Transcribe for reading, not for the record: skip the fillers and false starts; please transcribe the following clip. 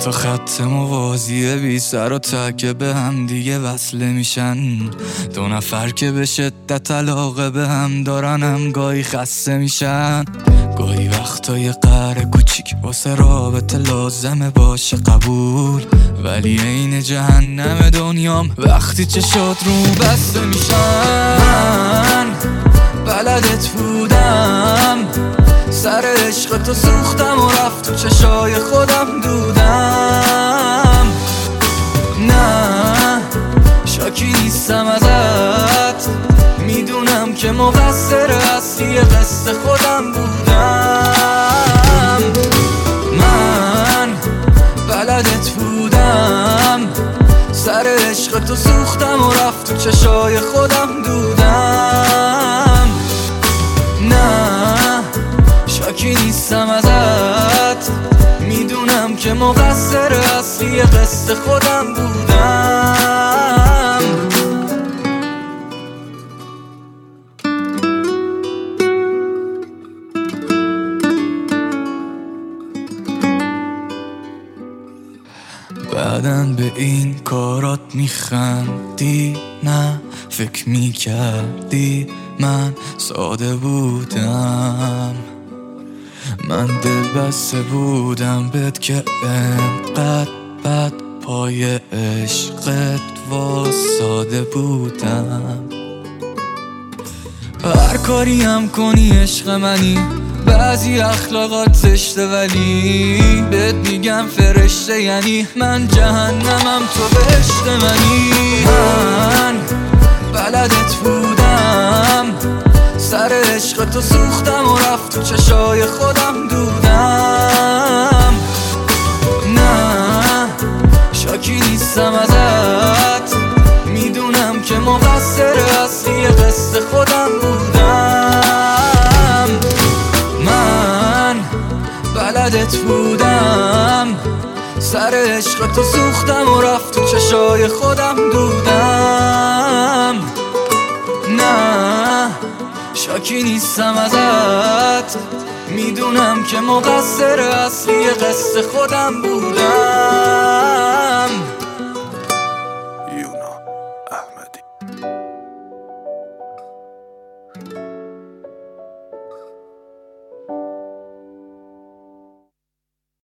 تا خط موازی بی سر و ته که به هم دیگه وصله میشن. دو نفر که به شدت علاقه به هم دارن هم گاهی خسته میشن. گاهی وقتا یه قهر کوچیک واسه رابطه لازمه باشه قبول، ولی عین جهنم دنیام وقتی چشات رو بسته میشن. بلدت بودم سر عشق تو سوختم و رفت تو چشای خودم دودم. نه شاکی نیستم ازت، میدونم که مقصر اصلی قصد خودم بودم. من بلدت بودم سر عشق تو سوختم و رفت تو چشای خودم دودم. نه شاکی نیستم ازت، میدونم که مقصر اصلی قصد خودم بودم. بعدن به این کارات میخندی؟ نه فکر میکردی من ساده بودم؟ من دل بسته بودم بهت که انقدر بد پای عشقت واساده بودم. هر کاری هم کنی عشق منی، بعضی اخلاقات زشته ولی بهت میگم فرشته، یعنی من جهنمم تو بهشت منی. من بلدت بودم سر عشق تو سوختم و رفت تو چشای خودم دودم. نه شاکی نیستم ازت، میدونم که مقصر اصلی قصد خودم بودم. من بلدت بودم سر عشق تو سوختم و رفت تو چشای خودم دودم. نه شاکی نیستم ازت، میدونم که مقصر اصلی قصد خودم بودم.